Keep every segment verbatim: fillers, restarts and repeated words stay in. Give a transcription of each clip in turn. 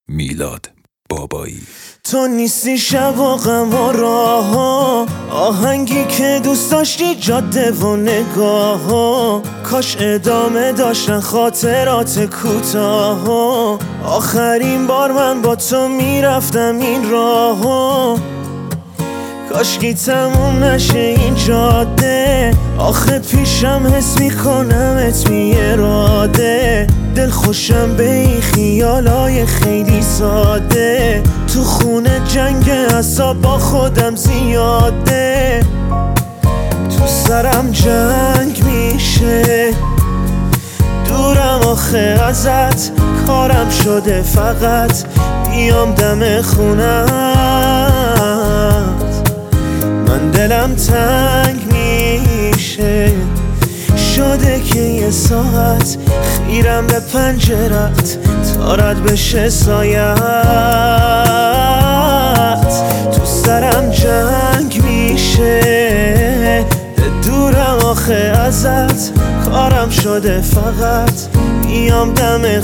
میلاد بابایی. تو نیستی شب و غم و راه ها، آهنگی که دوست داشتی جاده و نگاه ها، کاش ادامه داشتن خاطرات کوتاه ها. آخرین بار من با تو میرفتم این راه ها، کاشکی تموم نشه این جاده. آخه پیشم حس میکنمت بی اراده، دل خوشم به این خیالای خیلی ساده. تو خونه جنگ اعصاب با خودم زیاده، تو سرم جنگ میشه. دورم آخه ازت، کارم شده فقط بیام دم خونت. من دلم تنگ میشه، شده که یه ساعت خیرم به پنجرت تا رد بشه سایت. تو سرم جنگ میشه، دورم آخه ازت، کارم شده فقط بیام دم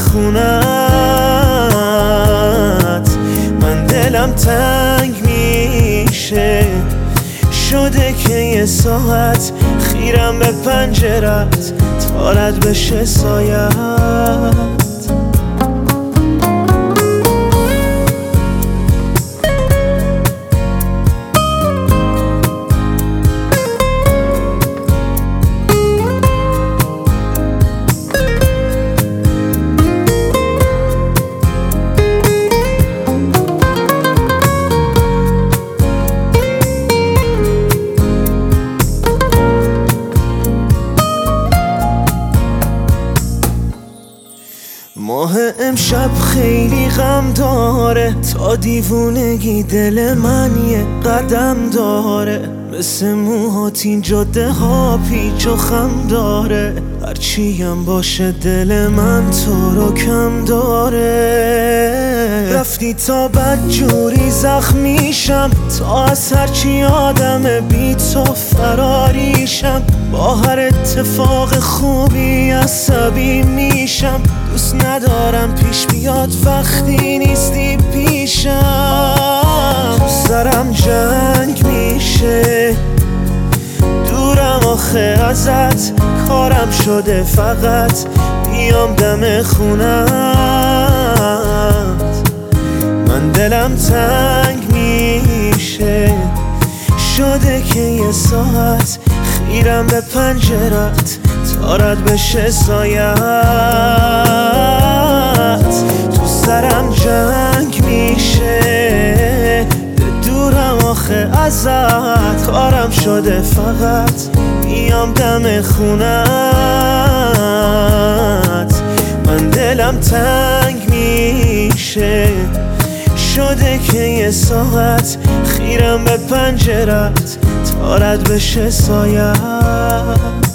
خونت. من دلم تنگ میشه، شده که یه ساعت خیرم به پنجرت تا رد بشه سایت. ماه امشب خیلی غم داره، تا دیوونگی دل من یه قدم داره. مثل موهات این جاده ها پیچ و خم داره، هرچیم باشه دل من تو رو کم داره. رفتی تا بد جوری زخمیشم، تا از هرچی آدم بی تو فراریشم. با هر اتفاق خوبی عصبی میشم، دوست ندارم پیش بیاد وقتی نیستی پیشم. تو سرم جنگ میشه، دورم آخه ازت، کارم شده فقط بیام دم خونت. من دلم تنگ میشه، شده که یه ساعت خیرم به پنجرت تا رد بشه سایت. تو سرم جنگ میشه، دورم آخه ازت، کارم شده فقط بیام دم خونت. من دلم تنگ میشه، شده که یه ساعت خیرم به پنجرت تا رد بشه سایت.